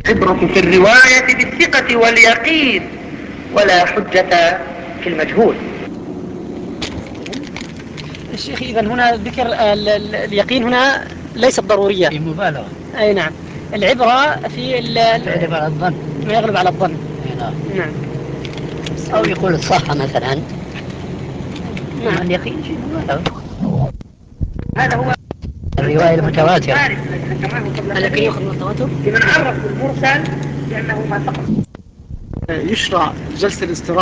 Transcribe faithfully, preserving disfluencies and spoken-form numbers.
العبرة في الرواية بالثقة واليقين ولا حجة في المجهول. الشيخ إذن هنا ذكر ال ال اليقين هنا ليست ضرورية، في مبالغة. أي نعم. العبرة في ال يغلب على الظن. ما يغلب على الظن. نعم. نعم. أو يقول الصحة مثلا. نعم. اليقين في مبالغة. هذا هو الرواية المتواترة. اليقين يأخذ من التواتر. لمن عرف المرسل لأنه ما سقط. يشرع جلسة الاستراحة